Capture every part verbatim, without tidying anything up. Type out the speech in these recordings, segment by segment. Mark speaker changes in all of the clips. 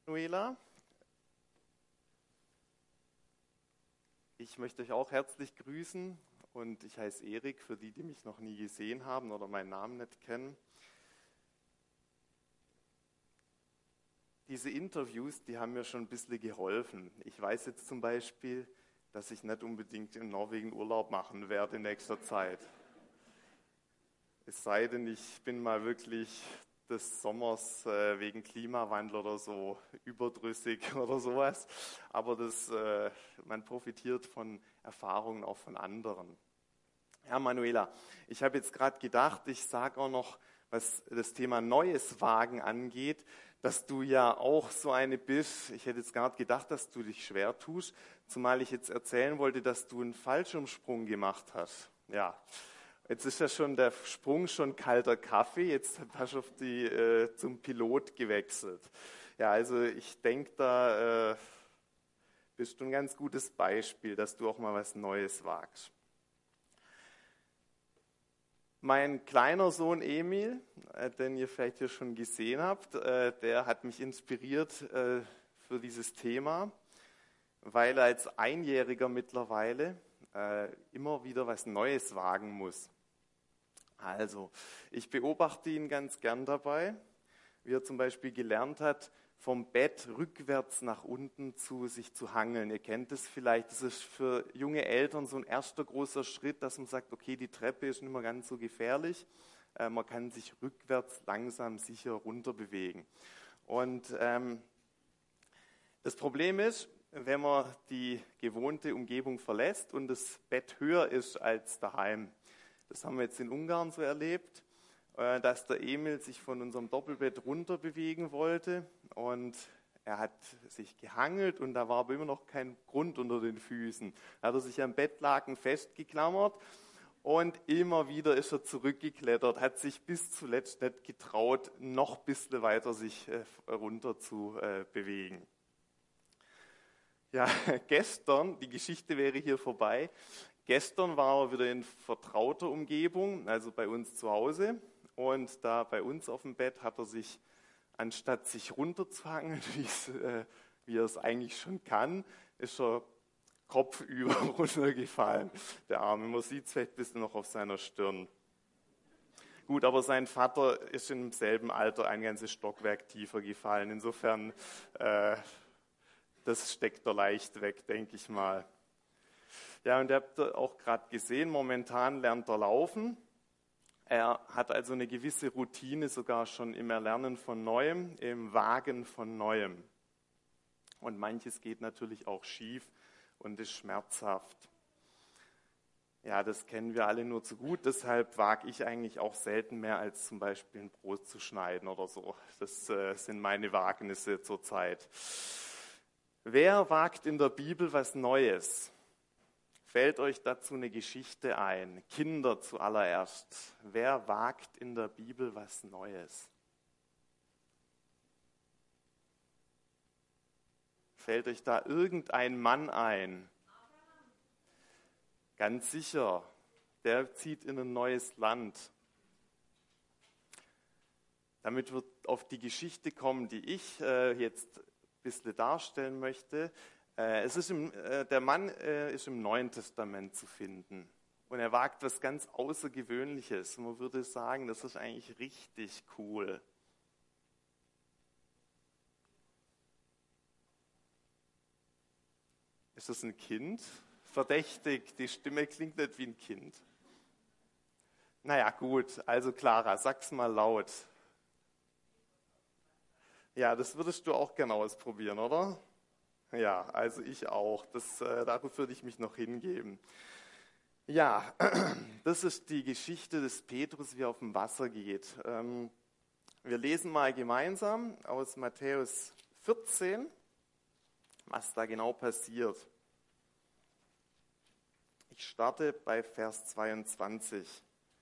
Speaker 1: Manuela. Ich möchte euch auch herzlich grüßen und ich heiße Erik, für die, die mich noch nie gesehen haben oder meinen Namen nicht kennen. Diese Interviews, die haben mir schon ein bisschen geholfen. Ich weiß jetzt zum Beispiel, dass ich nicht unbedingt in Norwegen Urlaub machen werde in nächster Zeit. Es sei denn, ich bin mal wirklich des Sommers äh, wegen Klimawandel oder so überdrüssig oder sowas. Aber das, äh, man profitiert von Erfahrungen auch von anderen. Ja, Manuela, ich habe jetzt gerade gedacht, ich sage auch noch, was das Thema Neues Wagen angeht, dass du ja auch so eine bist. Ich hätte jetzt gar nicht gedacht, dass du dich schwer tust, zumal ich jetzt erzählen wollte, dass du einen Fallschirmsprung gemacht hast. Ja. Jetzt ist ja schon der Sprung schon kalter Kaffee, jetzt hast du auf die, äh, zum Pilot gewechselt. Ja, also ich denke, da äh, bist du ein ganz gutes Beispiel, dass du auch mal was Neues wagst. Mein kleiner Sohn Emil, äh, den ihr vielleicht hier schon gesehen habt, äh, der hat mich inspiriert äh, für dieses Thema, weil er als Einjähriger mittlerweile äh, immer wieder was Neues wagen muss. Also, ich beobachte ihn ganz gern dabei, wie er zum Beispiel gelernt hat, vom Bett rückwärts nach unten zu sich zu hangeln. Ihr kennt es vielleicht, das ist für junge Eltern so ein erster großer Schritt, dass man sagt, okay, die Treppe ist nicht mehr ganz so gefährlich, äh, man kann sich rückwärts langsam sicher runter bewegen. Und ähm, das Problem ist, wenn man die gewohnte Umgebung verlässt und das Bett höher ist als daheim. Das haben wir jetzt in Ungarn so erlebt, dass der Emil sich von unserem Doppelbett runter bewegen wollte und er hat sich gehangelt und da war aber immer noch kein Grund unter den Füßen. Da hat er sich am Bettlaken festgeklammert und immer wieder ist er zurückgeklettert, hat sich bis zuletzt nicht getraut, noch ein bisschen weiter sich runter zu bewegen. Ja, gestern, die Geschichte wäre hier vorbei. Gestern war er wieder in vertrauter Umgebung, also bei uns zu Hause. Und da bei uns auf dem Bett hat er sich, anstatt sich runterzuhangeln, äh, wie er es eigentlich schon kann, ist er kopfüber runtergefallen. Der Arme, man sieht es vielleicht ein bisschen noch auf seiner Stirn. Gut, aber sein Vater ist im selben Alter ein ganzes Stockwerk tiefer gefallen. Insofern, äh, das steckt er leicht weg, denke ich mal. Ja, und ihr habt auch gerade gesehen, momentan lernt er laufen. Er hat also eine gewisse Routine sogar schon im Erlernen von Neuem, im Wagen von Neuem. Und manches geht natürlich auch schief und ist schmerzhaft. Ja, das kennen wir alle nur zu gut, deshalb wage ich eigentlich auch selten mehr, als zum Beispiel ein Brot zu schneiden oder so. Das äh, sind meine Wagnisse zurzeit. Wer wagt in der Bibel was Neues? Fällt euch dazu eine Geschichte ein? Kinder zuallererst. Wer wagt in der Bibel was Neues? Fällt euch da irgendein Mann ein? Ganz sicher. Der zieht in ein neues Land. Damit wir auf die Geschichte kommen, die ich äh, jetzt ein bisschen darstellen möchte. Es ist im, der Mann ist im Neuen Testament zu finden und er wagt was ganz Außergewöhnliches. Man würde sagen, das ist eigentlich richtig cool. Ist das ein Kind? Verdächtig, die Stimme klingt nicht wie ein Kind. Naja, gut, also Clara, sag's mal laut. Ja, das würdest du auch gerne ausprobieren, oder? Ja, also ich auch. Das, äh, darauf würde ich mich noch hingeben. Ja, das ist die Geschichte des Petrus, wie er auf dem Wasser geht. Ähm, wir lesen mal gemeinsam aus Matthäus vierzehn, was da genau passiert. Ich starte bei Vers zweiundzwanzig.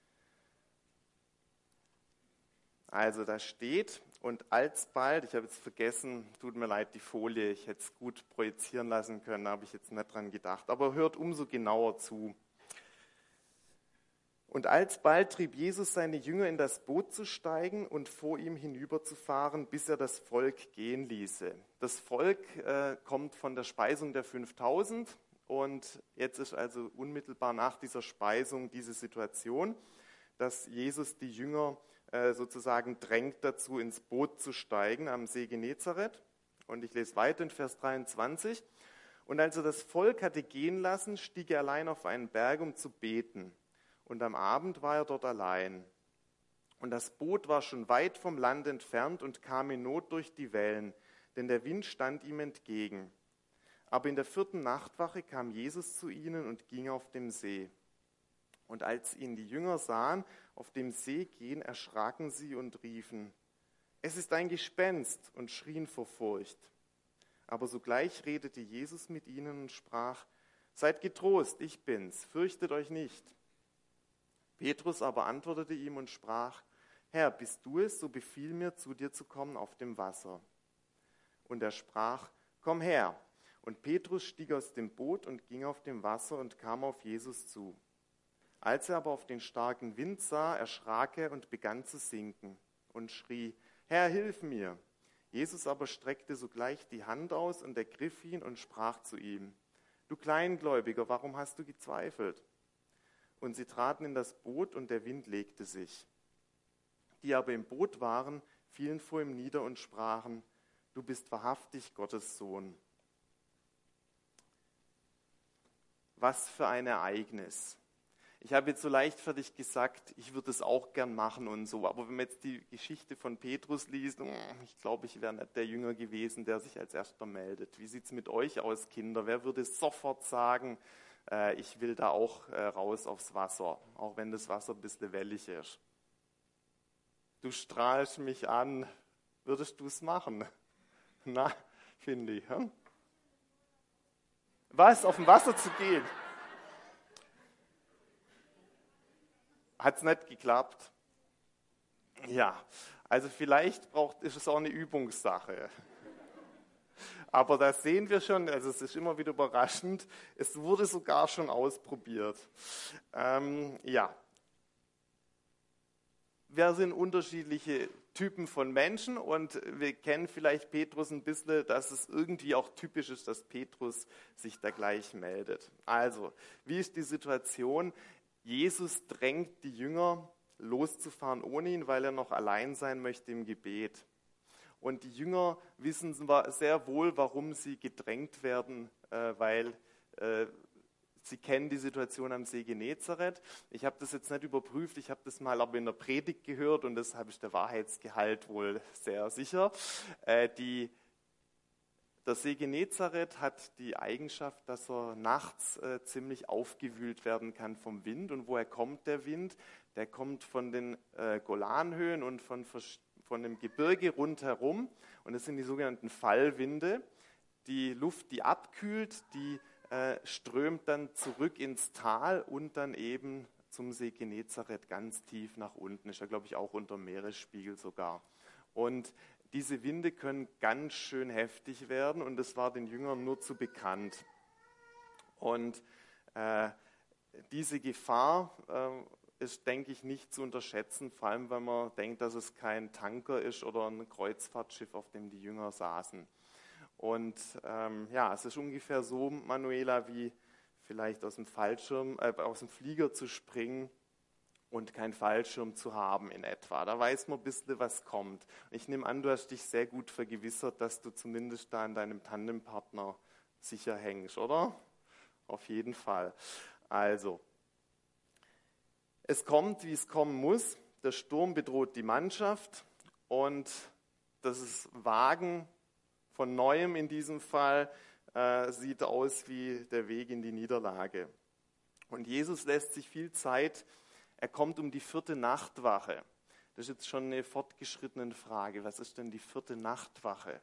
Speaker 1: Also da steht, und alsbald, ich habe jetzt vergessen, tut mir leid, die Folie, ich hätte es gut projizieren lassen können, da habe ich jetzt nicht dran gedacht, aber hört umso genauer zu. Und alsbald trieb Jesus seine Jünger in das Boot zu steigen und vor ihm hinüberzufahren, bis er das Volk gehen ließe. Das Volk äh, kommt von der Speisung der fünftausend und jetzt ist also unmittelbar nach dieser Speisung diese Situation, dass Jesus die Jünger äh, sozusagen drängt dazu, ins Boot zu steigen am See Genezareth. Und ich lese weiter in Vers dreiundzwanzig. Und als er das Volk hatte gehen lassen, stieg er allein auf einen Berg, um zu beten. Und am Abend war er dort allein. Und das Boot war schon weit vom Land entfernt und kam in Not durch die Wellen, denn der Wind stand ihm entgegen. Aber in der vierten Nachtwache kam Jesus zu ihnen und ging auf dem See. Und als ihn die Jünger sahen, auf dem See gehen, erschraken sie und riefen: Es ist ein Gespenst, und schrien vor Furcht. Aber sogleich redete Jesus mit ihnen und sprach: Seid getrost, ich bin's, fürchtet euch nicht. Petrus aber antwortete ihm und sprach: Herr, bist du es, so befiehl mir, zu dir zu kommen auf dem Wasser. Und er sprach: Komm her. Und Petrus stieg aus dem Boot und ging auf dem Wasser und kam auf Jesus zu. Als er aber auf den starken Wind sah, erschrak er und begann zu sinken und schrie: Herr, hilf mir. Jesus aber streckte sogleich die Hand aus und ergriff ihn und sprach zu ihm: Du Kleingläubiger, warum hast du gezweifelt? Und sie traten in das Boot, und der Wind legte sich. Die aber im Boot waren, fielen vor ihm nieder und sprachen: Du bist wahrhaftig Gottes Sohn. Was für ein Ereignis. Ich habe jetzt so leichtfertig gesagt, ich würde es auch gern machen und so, aber wenn man jetzt die Geschichte von Petrus liest, ich glaube, ich wäre nicht der Jünger gewesen, der sich als erster meldet. Wie sieht es mit euch aus, Kinder? Wer würde sofort sagen, äh, ich will da auch äh, raus aufs Wasser, auch wenn das Wasser ein bisschen wellig ist? Du strahlst mich an, würdest du es machen? Na, finde ich. Hm? Was, auf dem Wasser zu gehen? Hat es nicht geklappt? Ja, also vielleicht braucht, ist es auch eine Übungssache. Aber da sehen wir schon, also es ist immer wieder überraschend, es wurde sogar schon ausprobiert. Ähm, ja, wir sind unterschiedliche Typen von Menschen und wir kennen vielleicht Petrus ein bisschen, dass es irgendwie auch typisch ist, dass Petrus sich da gleich meldet. Also, wie ist die Situation? Jesus drängt die Jünger, loszufahren ohne ihn, weil er noch allein sein möchte im Gebet. Und die Jünger wissen sehr wohl, warum sie gedrängt werden, weil sie kennen die Situation am See Genezareth. Ich habe das jetzt nicht überprüft, ich habe das mal aber in der Predigt gehört und deshalb ist der Wahrheitsgehalt wohl sehr sicher. Die Der See Genezareth hat die Eigenschaft, dass er nachts äh, ziemlich aufgewühlt werden kann vom Wind. Und woher kommt der Wind? Der kommt von den äh, Golanhöhen und von, von dem Gebirge rundherum. Und das sind die sogenannten Fallwinde. Die Luft, die abkühlt, die äh, strömt dann zurück ins Tal und dann eben zum See Genezareth ganz tief nach unten. Ist ja, glaube ich, auch unter dem Meeresspiegel sogar. Und diese Winde können ganz schön heftig werden und das war den Jüngern nur zu bekannt. Und äh, diese Gefahr äh, ist, denke ich, nicht zu unterschätzen, vor allem wenn man denkt, dass es kein Tanker ist oder ein Kreuzfahrtschiff, auf dem die Jünger saßen. Und ähm, ja, es ist ungefähr so, Manuela, wie vielleicht aus dem Fallschirm, äh, aus dem Flieger zu springen und keinen Fallschirm zu haben in etwa. Da weiß man ein bisschen, was kommt. Ich nehme an, du hast dich sehr gut vergewissert, dass du zumindest da an deinem Tandempartner sicher hängst, oder? Auf jeden Fall. Also, es kommt, wie es kommen muss. Der Sturm bedroht die Mannschaft und das ist Wagen von Neuem in diesem Fall äh, sieht aus wie der Weg in die Niederlage. Und Jesus lässt sich viel Zeit. Er kommt um die vierte Nachtwache. Das ist jetzt schon eine fortgeschrittene Frage. Was ist denn die vierte Nachtwache?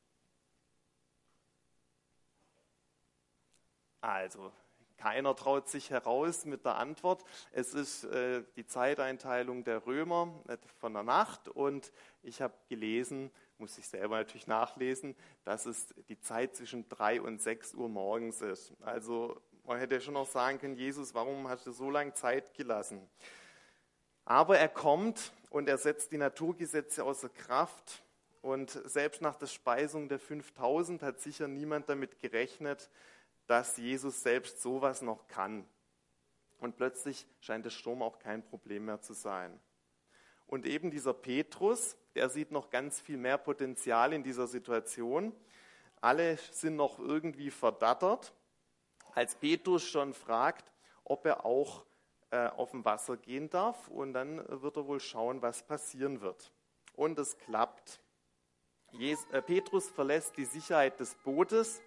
Speaker 1: Also, keiner traut sich heraus mit der Antwort. Es ist äh, die Zeiteinteilung der Römer äh, von der Nacht und ich habe gelesen, muss ich selber natürlich nachlesen, dass es die Zeit zwischen drei und sechs Uhr morgens ist. Also Man hätte schon noch sagen können, Jesus, warum hast du so lange Zeit gelassen? Aber er kommt und er setzt die Naturgesetze außer Kraft. Und selbst nach der Speisung der fünftausend hat sicher niemand damit gerechnet, dass Jesus selbst sowas noch kann. Und plötzlich scheint der Sturm auch kein Problem mehr zu sein. Und eben dieser Petrus, der sieht noch ganz viel mehr Potenzial in dieser Situation. Alle sind noch irgendwie verdattert, als Petrus schon fragt, ob er auch äh, auf dem Wasser gehen darf. Und dann wird er wohl schauen, was passieren wird. Und es klappt. Jes- äh, Petrus verlässt die Sicherheit des Bootes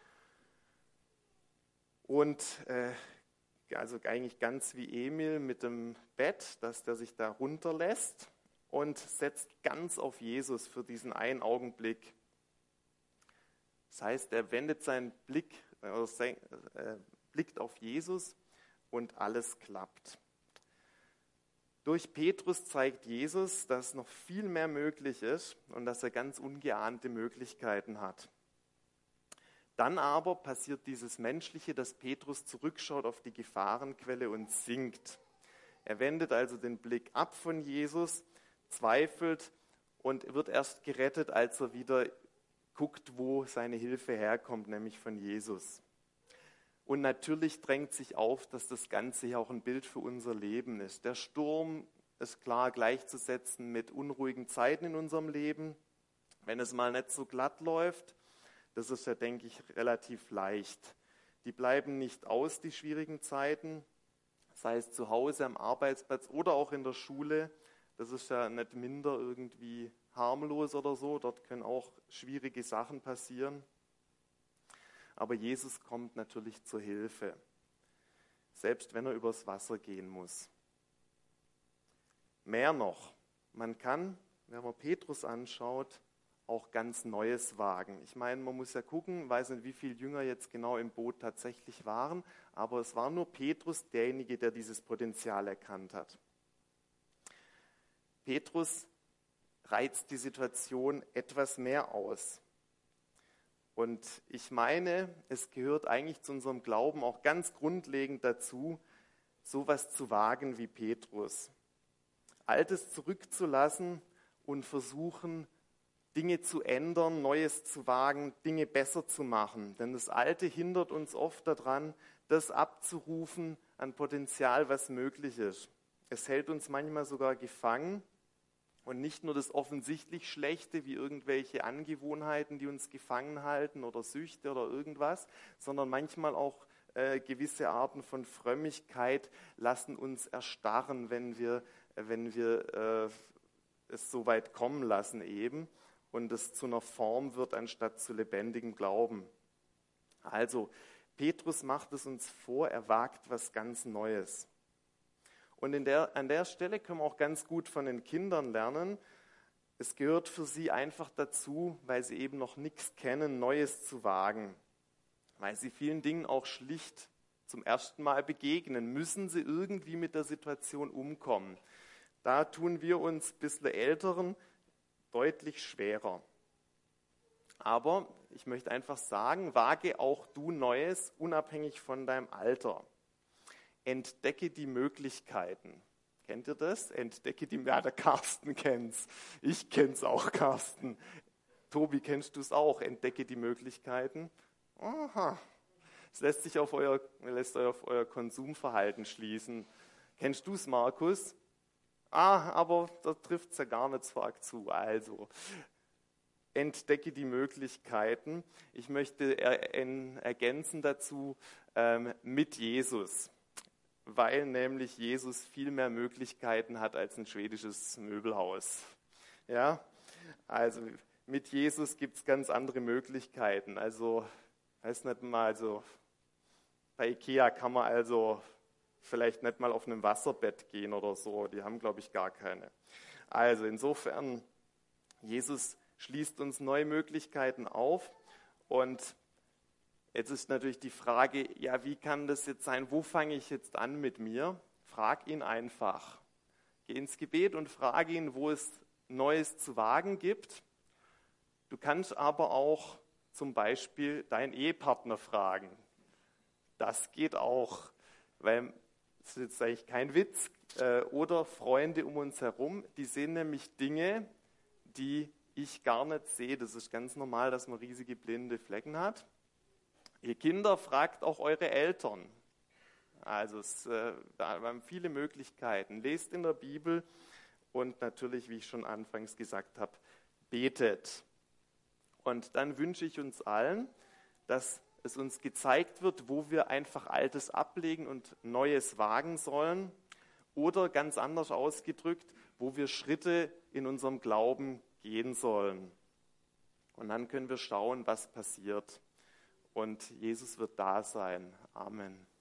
Speaker 1: und äh, also eigentlich ganz wie Emil mit dem Bett, dass der sich da runterlässt und setzt ganz auf Jesus für diesen einen Augenblick. Das heißt, er wendet seinen Blick, äh, sein, äh, blickt auf Jesus und alles klappt. Durch Petrus zeigt Jesus, dass noch viel mehr möglich ist und dass er ganz ungeahnte Möglichkeiten hat. Dann aber passiert dieses Menschliche, dass Petrus zurückschaut auf die Gefahrenquelle und sinkt. Er wendet also den Blick ab von Jesus, zweifelt und wird erst gerettet, als er wieder guckt, wo seine Hilfe herkommt, nämlich von Jesus. Und natürlich drängt sich auf, dass das Ganze hier auch ein Bild für unser Leben ist. Der Sturm ist klar gleichzusetzen mit unruhigen Zeiten in unserem Leben. Wenn es mal nicht so glatt läuft, das ist ja, denke ich, relativ leicht. Die bleiben nicht aus, die schwierigen Zeiten, sei es zu Hause, am Arbeitsplatz oder auch in der Schule. Das ist ja nicht minder irgendwie harmlos oder so. Dort können auch schwierige Sachen passieren. Aber Jesus kommt natürlich zur Hilfe, selbst wenn er übers Wasser gehen muss. Mehr noch, man kann, wenn man Petrus anschaut, auch ganz Neues wagen. Ich meine, man muss ja gucken, weiß nicht, wie viele Jünger jetzt genau im Boot tatsächlich waren, aber es war nur Petrus derjenige, der dieses Potenzial erkannt hat. Petrus reizt die Situation etwas mehr aus. Und ich meine, es gehört eigentlich zu unserem Glauben auch ganz grundlegend dazu, sowas zu wagen wie Petrus. Altes zurückzulassen und versuchen, Dinge zu ändern, Neues zu wagen, Dinge besser zu machen. Denn das Alte hindert uns oft daran, das abzurufen an Potenzial, was möglich ist. Es hält uns manchmal sogar gefangen. Und nicht nur das offensichtlich Schlechte, wie irgendwelche Angewohnheiten, die uns gefangen halten oder Süchte oder irgendwas, sondern manchmal auch äh, gewisse Arten von Frömmigkeit lassen uns erstarren, wenn wir, wenn wir äh, es so weit kommen lassen eben und es zu einer Form wird, anstatt zu lebendigem Glauben. Also, Petrus macht es uns vor, er wagt was ganz Neues. Und in der, an der Stelle können wir auch ganz gut von den Kindern lernen. Es gehört für sie einfach dazu, weil sie eben noch nichts kennen, Neues zu wagen. Weil sie vielen Dingen auch schlicht zum ersten Mal begegnen, müssen sie irgendwie mit der Situation umkommen. Da tun wir uns ein bisschen Älteren deutlich schwerer. Aber ich möchte einfach sagen, wage auch du Neues, unabhängig von deinem Alter. Entdecke die Möglichkeiten. Kennt ihr das? Entdecke die, ja, der Carsten kennt's. Ich kenn's auch, Carsten. Tobi, kennst du es auch? Entdecke die Möglichkeiten. Aha. Das lässt sich auf euer, lässt euch auf euer Konsumverhalten schließen. Kennst du es, Markus? Ah, aber da trifft es ja gar nicht so arg zu. Also, entdecke die Möglichkeiten. Ich möchte er, er, ergänzen dazu ähm, mit Jesus. Weil nämlich Jesus viel mehr Möglichkeiten hat als ein schwedisches Möbelhaus. Ja, also mit Jesus gibt es ganz andere Möglichkeiten. Also, weiß nicht mal, also bei Ikea kann man also vielleicht nicht mal auf einem Wasserbett gehen oder so. Die haben, glaube ich, gar keine. Also insofern, Jesus schließt uns neue Möglichkeiten auf und jetzt ist natürlich die Frage, ja, wie kann das jetzt sein? Wo fange ich jetzt an mit mir? Frag ihn einfach. Geh ins Gebet und frage ihn, wo es Neues zu wagen gibt. Du kannst aber auch zum Beispiel deinen Ehepartner fragen. Das geht auch, weil das ist jetzt eigentlich kein Witz. Äh, oder Freunde um uns herum, die sehen nämlich Dinge, die ich gar nicht sehe. Das ist ganz normal, dass man riesige blinde Flecken hat. Ihr Kinder, fragt auch eure Eltern. Also es, äh, da haben viele Möglichkeiten. Lest in der Bibel und natürlich, wie ich schon anfangs gesagt habe, betet. Und dann wünsche ich uns allen, dass es uns gezeigt wird, wo wir einfach Altes ablegen und Neues wagen sollen. Oder ganz anders ausgedrückt, wo wir Schritte in unserem Glauben gehen sollen. Und dann können wir schauen, was passiert. Und Jesus wird da sein. Amen.